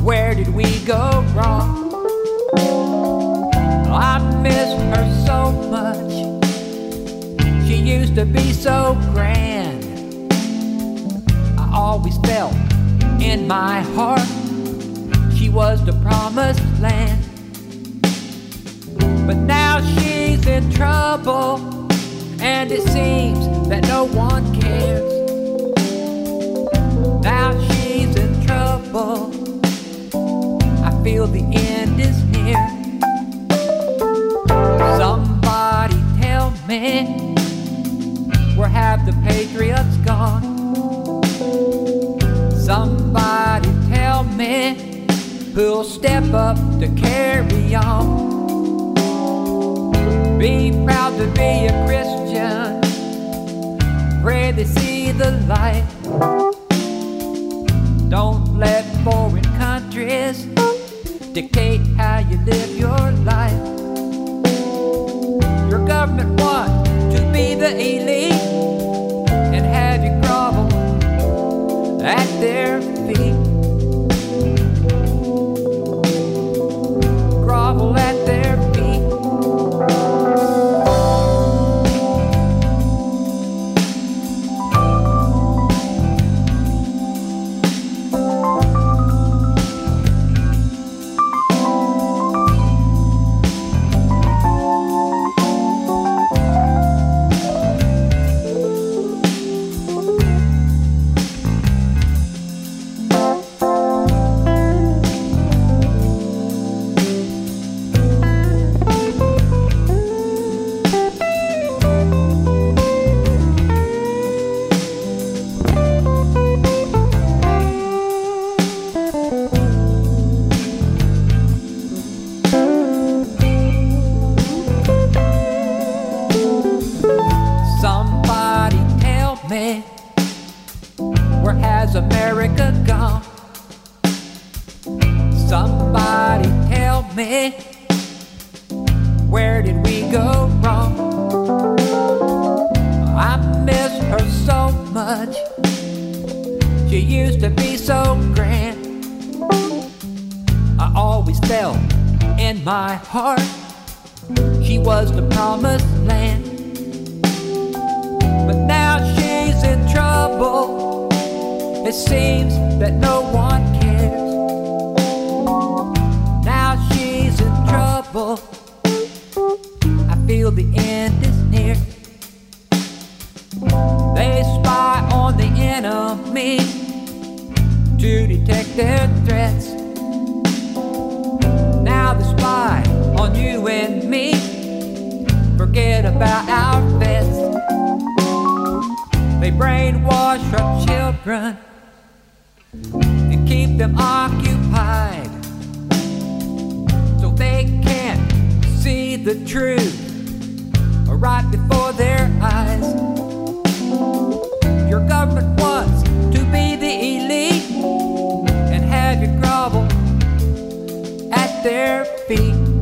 Where did we go wrong? I miss her so much. She used to be so grand. I always felt in my heart she was the promised land. But now she's in trouble, and it seems that no one cares. Now she's in trouble, I feel the end is near. Somebody tell me, where have the patriots gone? Somebody tell me, who'll step up to carry on? Be proud to be a Christian, pray they see the light. Don't let foreign countries dictate how you live your life. Your government wants to be the elite and have you grovel at their feet. Grovel at their feet. Where has America gone? Somebody tell me, where did we go wrong? I miss her so much. She used to be so grand. I always felt in my heart she was the promised land. But now she's in trouble, it seems that no one cares. Now she's in trouble, I feel the end is near. They spy on the enemy to detect their threats. Now they spy on you and me, forget about our vets. They brainwash our children and keep them occupied, so they can't see the truth right before their eyes. Your government wants to be the elite and have you grovel at their feet.